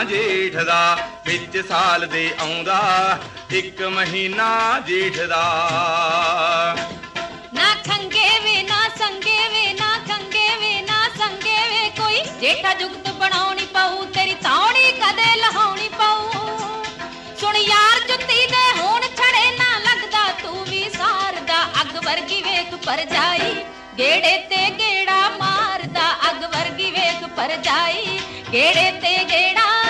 ਜੇਠ ਦਾ, ਵਿੱਚ ਸਾਲ ਦੇ ਆਉਂਦਾ ਇੱਕ ਮਹੀਨਾ ਜੇਠ ਦਾ। ਨਾ ਖੰਗੇ ਵੇ ਨਾ ਸੰਗੇ ਵੇ, ਨਾ ਖੰਗੇ ਵੇ ਨਾ ਸੰਗੇ ਵੇ, ਕੋਈ ਜੇਠਾ ਜੁਗਤ ਬਣਾਉਣੀ ਪਊ, ਤੇਰੀ ਤੌੜੀ ਕਦੇ ਲਹਾਉਣੀ ਪਊ। ਸੁਣ ਯਾਰ ਜੁੱਤੀ ਦੇ ਹੁਣ ਛੜੇ ਨਾ ਲੱਗਦਾ ਤੂੰ ਵੀ ਸਾਰਦਾ, ਅੱਗ ਵਰਗੀ ਵੇਖ ਭਰਜਾਈ ਗੇੜੇ ਤੇ ਗੇੜਾ ਮਾਰਦਾ, ਅੱਗ ਵਰਗੀ ਵੇਖ ਭਰਜਾਈ ਗੇੜੇ ਤੇ ਗੇੜਾ